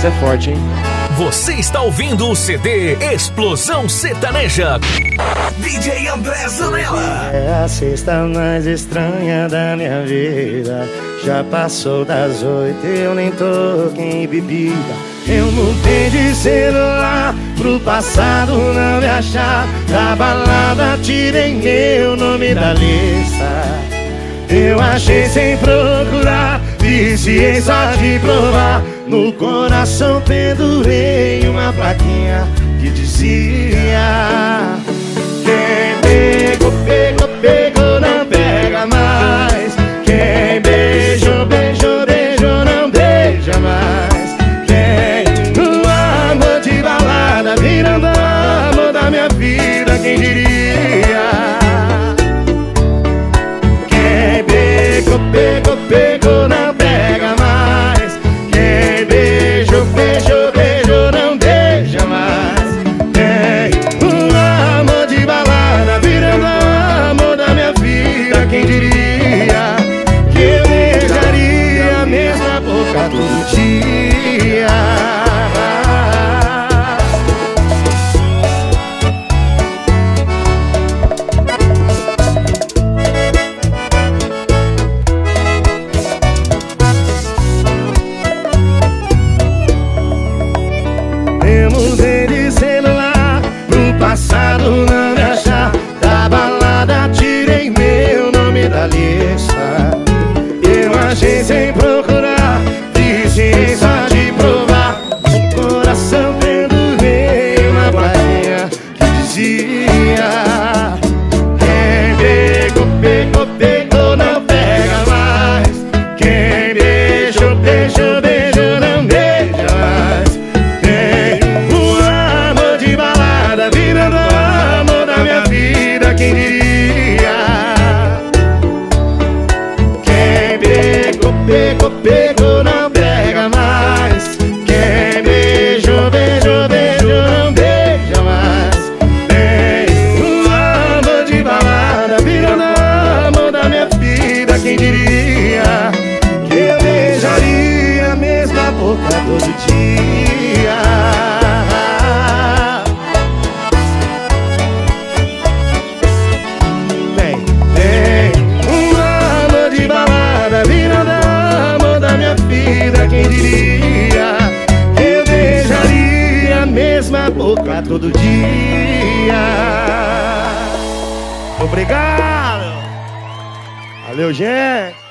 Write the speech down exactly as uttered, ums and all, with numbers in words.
é forte, hein? Você está ouvindo o C D Explosão Sertaneja. D J André Zanella. É a sexta mais estranha da minha vida. Já passou das oito, eu nem toquei em bebida. Eu mudei de celular pro passado não me achar. Da balada tirei meu nome da lista. Eu achei sem procurar, viciei só de provar. No coração pendurei uma plaquinha que dizia: quem pegou, pegou, pegou, não pega mais. Quem beijou, beijou, beijou, não beija mais. Quem o amor de balada virando amor da minha vida, quem diria? Quem pegou, pegou, pegou, não pega mais. Quem beijou, beijou, beijou, não beija mais. Quem o amor de balada virando amor da minha vida, quem diria que eu beijaria a mesma boca todo dia? Eu mudei de celular pro passado não me achar. Da balada tirei meu nome da lista. Eu achei sem procurar, viciei só de provar. No coração pendurei uma plaquinha que dizia: quem pegou, pegou, pegou, não pega mais. Quem beijou, beijou, beijou, não beija mais. Virando amor da minha vida, quem diria? Quem pegou, pegou, pegou, não pega mais. Quem beijou, beijou, beijou, não beija mais. Tem um amor de balada, virando amor da minha vida, quem diria que eu beijaria a mesma boca todo dia? Quem diria que eu beijaria a mesma boca todo dia? Obrigado! Valeu, gente!